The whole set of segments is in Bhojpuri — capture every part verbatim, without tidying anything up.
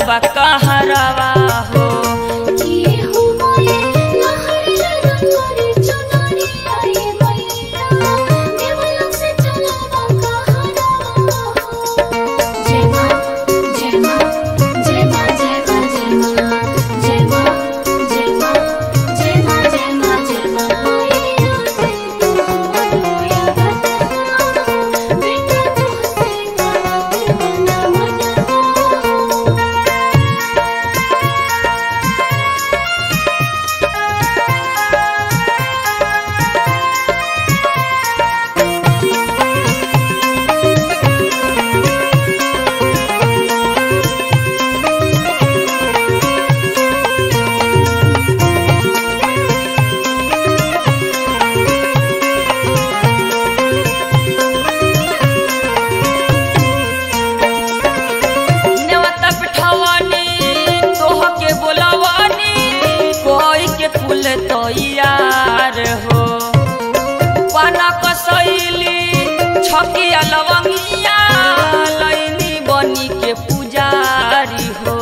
बा कहरवा हो। तैयार हो पाना कसैली छकिया लवंगिया लैनी बनी के पुजारी हो।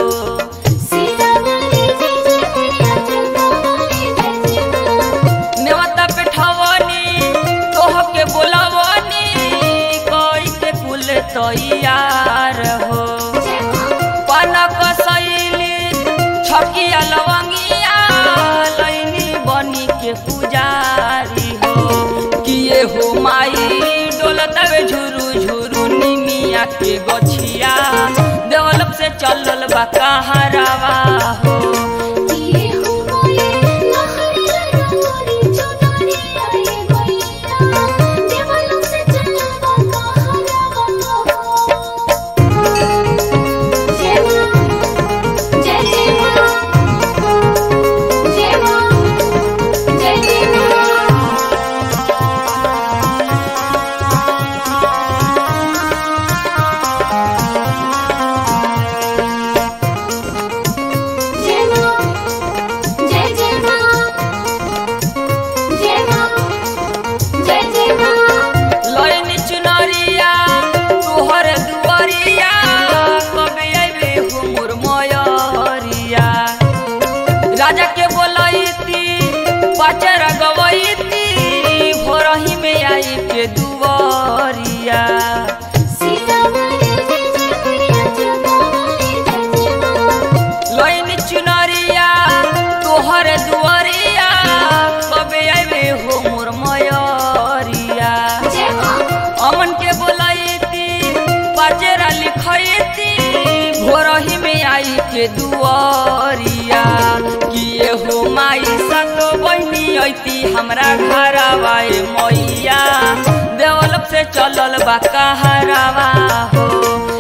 नेवता पेठवनी तोह के बोलवनी कोई के कुल तैयार हो पाना कसैली छकिया लवंगिया बनी के पुजारी हो। किए हो माई डोलतवे झुरु झुरु निमिया के गछिया देवलोक से चलल बा कहरवा हो। राजा के बोलैती पचरा गवैती भोरही में आई के दुआरिया। लैनी चुनरिया तोहर दुआरिया कबे आवे हो मोर मयरिया। अमन के बोलैती पचरा लिखैती भोरही में आई के दुआरिया। किए हो माई सतो बहनी ऐती हमरा घरवा मैया देवलोक से चलल बा कहरवा हो।